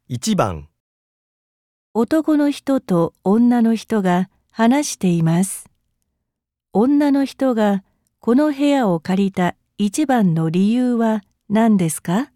1番、 男の人と女の人が話しています。女の人がこの部屋を借りた一番の理由は何ですか？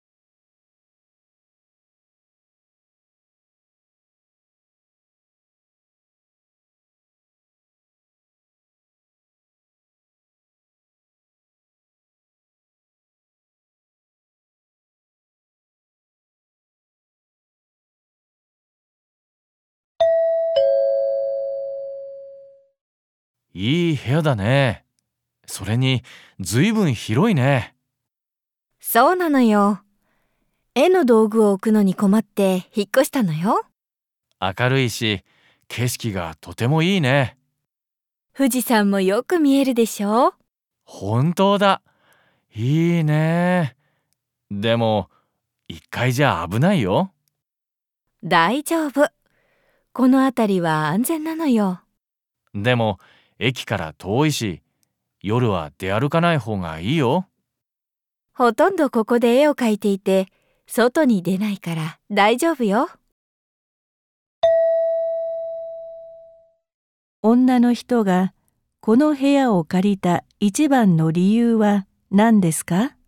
いい部屋だね。それに、ずいぶん広いね。 そうなのよ。絵の道具を置くのに困って引っ越したのよ。 明るいし、景色がとてもいいね。 富士山もよく見えるでしょ。 本当だ。いいね。でも、1階じゃ危ないよ。 大丈夫。この辺りは安全なのよ。 でも、駅から遠いし、夜は出歩かない方がいいよ。 ほとんどここで絵を描いていて、外に出ないから大丈夫よ。 女の人がこの部屋を借りた一番の理由は何ですか？